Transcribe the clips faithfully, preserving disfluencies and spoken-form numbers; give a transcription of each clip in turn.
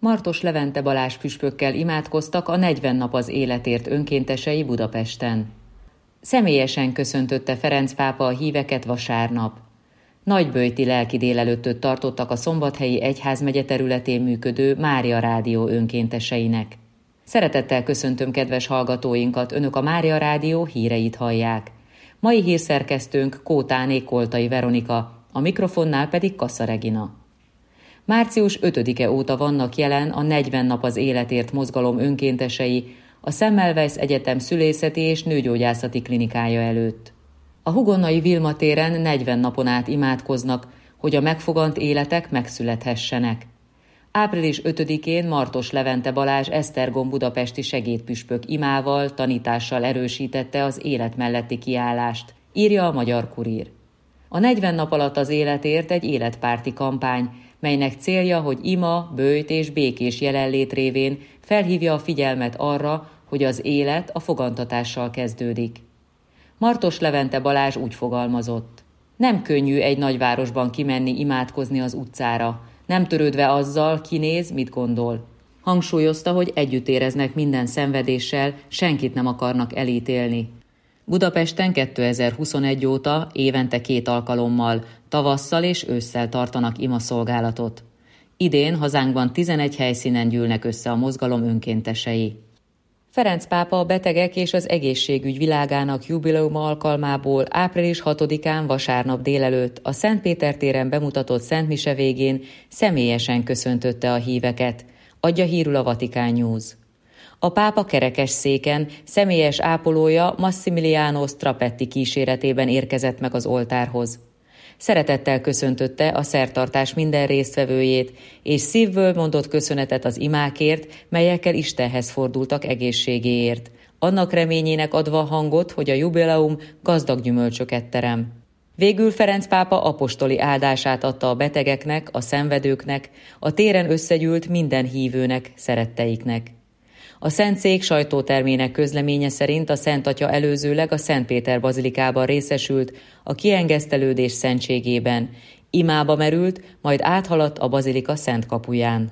Martos Levente Balázs püspökkel imádkoztak a negyven nap az életért önkéntesei Budapesten. Személyesen köszöntötte Ferenc pápa a híveket vasárnap. Nagyböjti lelki délelőttöt tartottak a Szombathelyi egyházmegye területén működő Mária Rádió önkénteseinek. Szeretettel köszöntöm kedves hallgatóinkat, önök a Mária Rádió híreit hallják. Mai hírszerkesztőnk Kótáné Koltai Veronika, a mikrofonnál pedig Kassa Regina. március ötödike óta vannak jelen a negyven nap az életért mozgalom önkéntesei a Semmelweis Egyetem szülészeti és nőgyógyászati klinikája előtt. A Hugonnai Vilma téren negyven napon át imádkoznak, hogy a megfogant életek megszülethessenek. április ötödikén Martos Levente Balázs Esztergom budapesti segédpüspök imával, tanítással erősítette az élet melletti kiállást, írja a Magyar Kurír. A negyven nap alatt az életért egy életpárti kampány, melynek célja, hogy ima, böjt és békés jelenlét révén felhívja a figyelmet arra, hogy az élet a fogantatással kezdődik. Martos Levente Balázs úgy fogalmazott: nem könnyű egy nagyvárosban kimenni imádkozni az utcára, nem törődve azzal, ki néz, mit gondol. Hangsúlyozta, hogy együtt éreznek minden szenvedéssel, senkit nem akarnak elítélni. Budapesten kétezer-huszonegy óta évente két alkalommal, tavasszal és ősszel tartanak imaszolgálatot. Idén hazánkban tizenegy helyszínen gyűlnek össze a mozgalom önkéntesei. Ferenc pápa a betegek és az egészségügy világának jubileuma alkalmából április hatodikán vasárnap délelőtt a Szent Péter téren bemutatott szentmise végén személyesen köszöntötte a híveket, adja hírül a Vatikán News. A pápa kerekes széken személyes ápolója Massimiliano Strapetti kíséretében érkezett meg az oltárhoz. Szeretettel köszöntötte a szertartás minden résztvevőjét, és szívből mondott köszönetet az imákért, melyekkel Istenhez fordultak egészségéért, annak reményének adva hangot, hogy a jubileum gazdag gyümölcsöket terem. Végül Ferenc pápa apostoli áldását adta a betegeknek, a szenvedőknek, a téren összegyűlt minden hívőnek, szeretteiknek. A Szentszék sajtótermének közleménye szerint a Szent Atya előzőleg a Szent Péter bazilikában részesült a kiengesztelődés szentségében, imába merült, majd áthaladt a bazilika szent kapuján.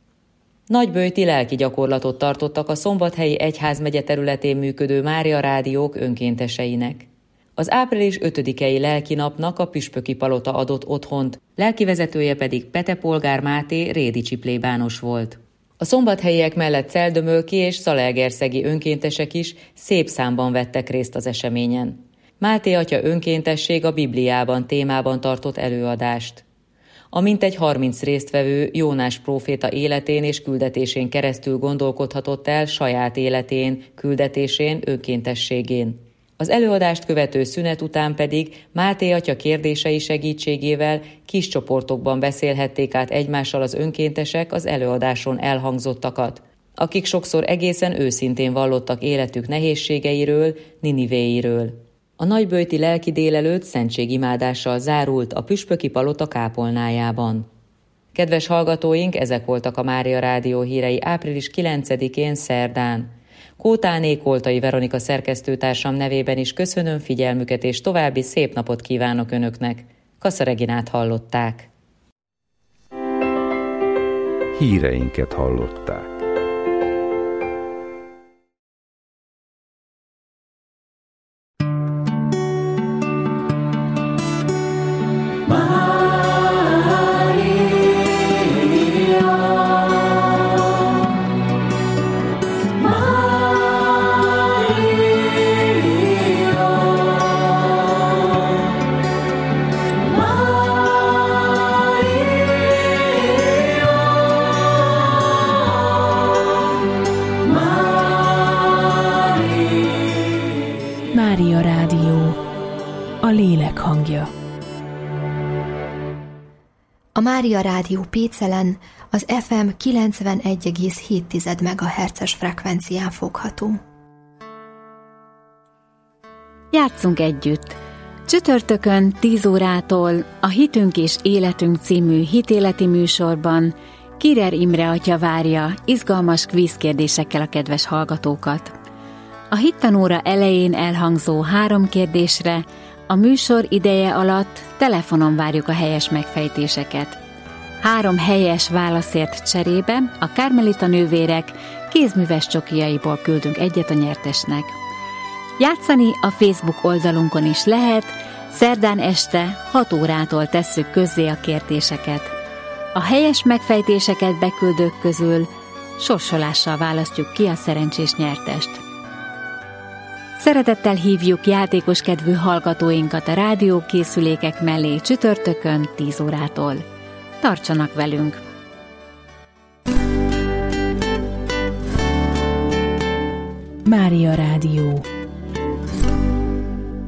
Nagyböjti lelki gyakorlatot tartottak a Szombathelyi egyházmegye területén működő Mária Rádiók önkénteseinek. Az április ötödikei lelki napnak a Püspöki Palota adott otthont, lelkivezetője pedig Pete Polgár Máté rédicsi plébános volt. A szombathelyiek mellett celldömölki és zalaegerszegi önkéntesek is szép számban vettek részt az eseményen. Máté atya önkéntesség a Bibliában témában tartott előadást. A mintegy harminc résztvevő Jónás próféta életén és küldetésén keresztül gondolkodhatott el saját életén, küldetésén, önkéntességén. Az előadást követő szünet után pedig Máté atya kérdései segítségével kis csoportokban beszélhették át egymással az önkéntesek az előadáson elhangzottakat, akik sokszor egészen őszintén vallottak életük nehézségeiről, Ninivéiről. A nagyböjti lelki délelőtt szentségimádással zárult a Püspöki Palota kápolnájában. Kedves hallgatóink, ezek voltak a Mária Rádió hírei április kilencedikén szerdán. Kótáné Koltai Veronika szerkesztőtársam nevében is köszönöm figyelmüket, és további szép napot kívánok Önöknek. Kassa Reginát hallották. Híreinket hallották. Mária Rádió, a lélek hangja. A Mária Rádió Pécelen az ef em kilencvenegy egész hét megahertzes frekvencián fogható. Játsszunk együtt! Csütörtökön tíz órától a Hitünk és Életünk című hitéleti műsorban Kirer Imre atya várja izgalmas kvízkérdésekkel a kedves hallgatókat. A hittanóra elején elhangzó három kérdésre a műsor ideje alatt telefonon várjuk a helyes megfejtéseket. Három helyes válaszért cserébe a Kármelita nővérek kézműves csokijaiból küldünk egyet a nyertesnek. Játszani a Facebook oldalunkon is lehet, szerdán este hat órától tesszük közzé a kérdéseket. A helyes megfejtéseket beküldők közül sorsolással választjuk ki a szerencsés nyertest. Szeretettel hívjuk játékoskedvű hallgatóinkat a rádiókészülékek mellé csütörtökön tíz órától. Tartsanak velünk! Mária Rádió.